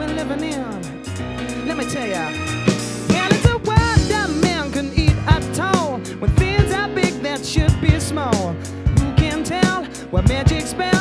we're living in. Let me tell ya. And it's a world that man can eat at all. When things are big that should be small. Who can tell what magic spell